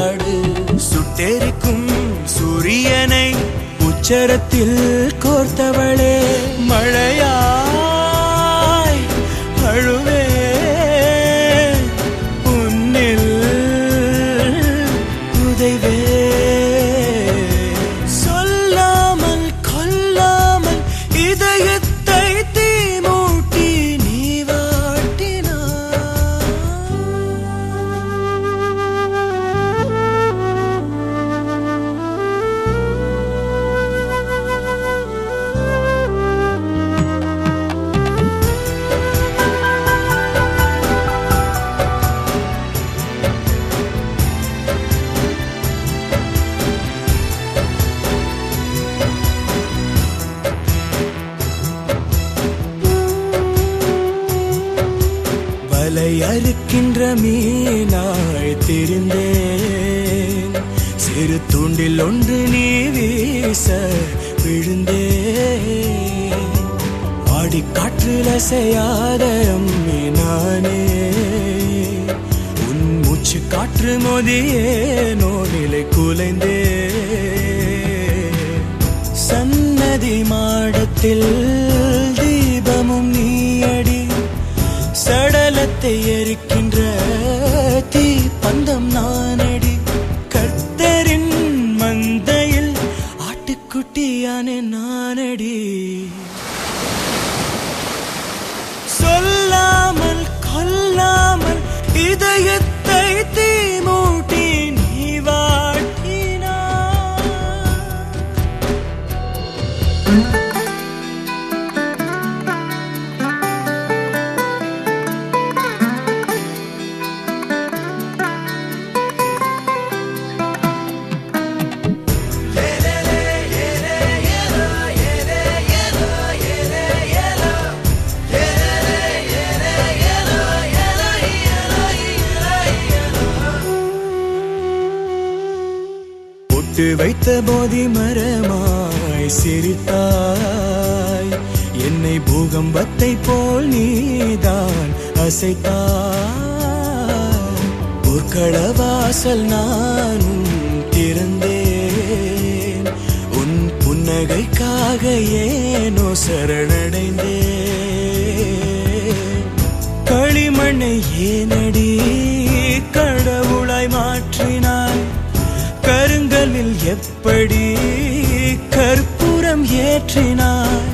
பாடு. சுட்டெரிக்கும் சூரியனை உச்சரத்தில் கோர்த்தவளே, மழையாய் அழுவே உன்னில் உதைவே. சொல்லாமல் கொல்லாமல் இதயத்தை தீமூட்டி நீ வாட்டினாய். வலை அறுக்கின்ற மீனாய் தெரிந்தேன், சிறு தூண்டில் ஒன்று நீ வீச விழுந்தேன். ஆடிக்காற்றில் அசையாத அம்மி நானே, உன் மூச்சு காற்று மோதியேனோ நிலை குலைந்தே. சன்னதி மாடத்தில் தீபமும் நீயடி, சடலத்தை எரிக்கின்ற தீ பந்தம் நானடி. கர்த்தரின் மந்தையில் ஆட்டுக்குட்டியான நானடி. சொல்லாமல் கொல்லாமல் இதயத்தை தீமூட்டி நீ வாட்டினாய். பொட்டு வைத்த போதி மரமாய் சிரித்தாய், என்னை பூகம்பத்தை போல் நீதான் அசைத்தாய். பொற்கள வாசல் நானும் திறந்தேன், உன் புன்னகைக்காக ஏனோ சரணடைந்தேன். களிமண்ணை ஏனடி கடவுளாய் மாற்றினாய், கருங்கலில் எப்படி கற்பூரம் ஏற்றினாய்.